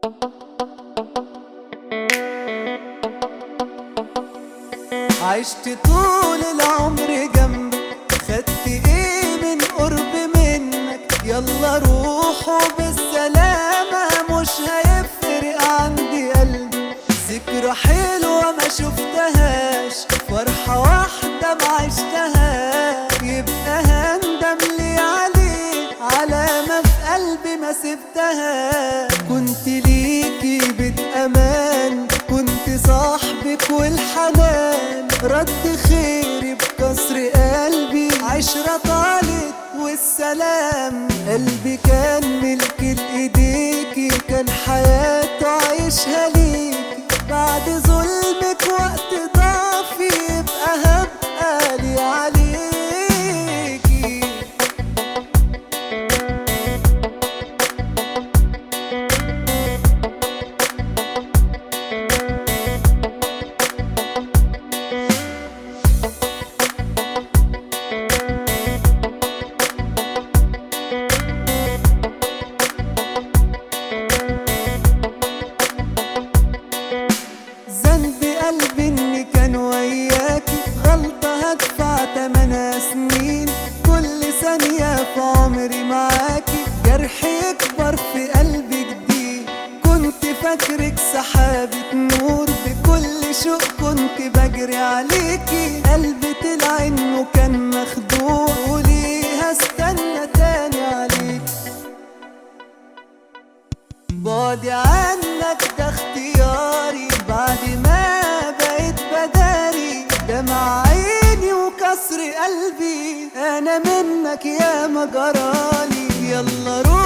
عشت طول العمر جنبك، خدت ايه من قرب منك؟ يلا روح وبالسلامة، مش هيفرق عندي قلبي. ذكرى حلوة ما شفتهاش، فرحة واحدة ما عشتهاش، يبقى هندم لي عليه علامة في قلبي ما سبتها. كنت ليكي بيت امان، كنت صاحبك والحنان، رد خيري بكسر قلبي، عشرة طالت والسلام. قلبي كان ملك لإيديكي، كان حياته عايشها ليكي. بعد ظلمك وقت ضعفي، يبقى هبقى لي عليكي. قلبي اني كان وياكي، غلطة هدفع تمنها سنين. كل ثانية في عمري معاكي، جرح يكبر في قلبي جديد. كنت فاكرك سحابة نور، بكل شوق كنت بجري عليكي. قلبي طلع انه كان مخدوع، وليه هستنى تاني عليكي؟ بعدي عنك ده اختياري، بعد ما بقيت بداري دمع عيني وكسر قلبي. انا منك يا ما جرالي، يلا روح